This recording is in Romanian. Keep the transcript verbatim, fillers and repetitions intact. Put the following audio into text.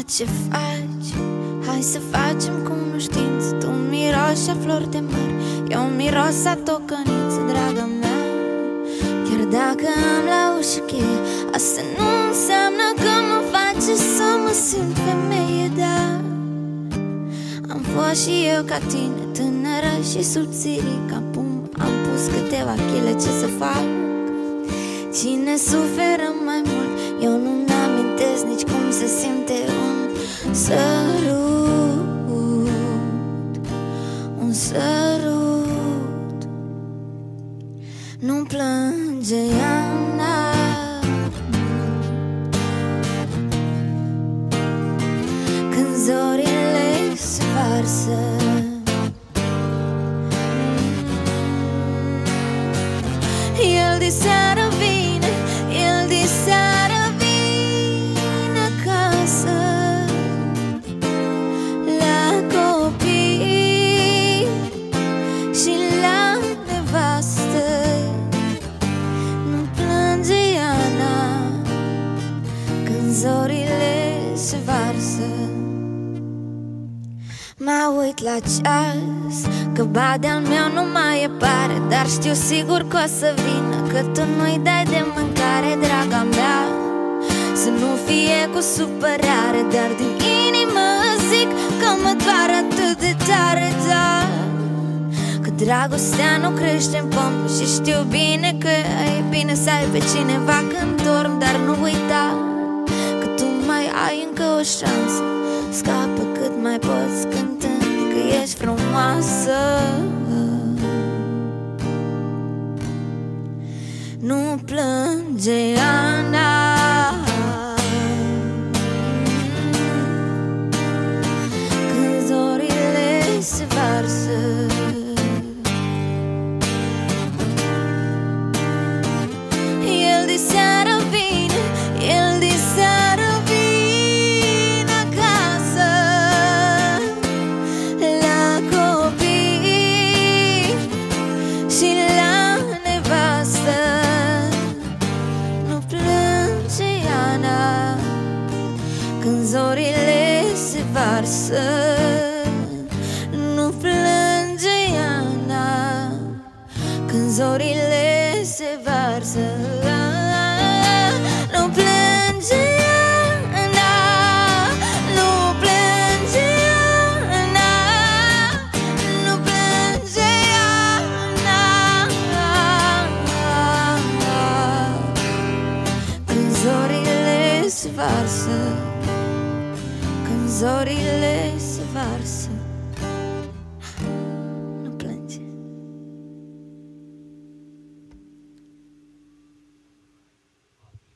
ce faci? Hai să facem cunoștință. Tu miroși a flori de măr, eu miros a tocăniță, draga mea. Chiar dacă am la ușă cheie, asta nu înseamnă că mă face să mă simt femeie, da. Am fost și eu ca tine, tânără și subțirică. Pum, am pus câteva chile, ce să fac? Cine suferă mai mult? Eu nu-mi amintesc nici cum se simte un sărut, un sărut. Nu plânge iarna când zorile se varsă. El de seară vine, el de seară vine acasă la copii și la nevastă. Nu plânge iarna când zorile se varsă. Mă uit la ceas, că badea-l meu nu mai e pare, dar știu sigur că o să vină, că tu nu-i dai de mâncare, draga mea. Să nu fie cu supărare, dar din inimă zic că mă doare atât de tare, da. Că dragostea nu crește în pomp și știu bine că e bine să ai pe cineva când dorm, dar nu uita că tu mai ai încă o șansă. Scapă cât mai poți cântând că ești frumoasă. Nu plânge Ana când zorile se varsă. El de seară vine, el de seară vine acasă la copii și la nevastă. Nu plânge Ana când zorile se varsă. Nu plânge Ana când zorile se varsă. Nu plânge Ana, nu plânge Ana, nu plânge Ana când zorile se varsă, când zorile se varsă.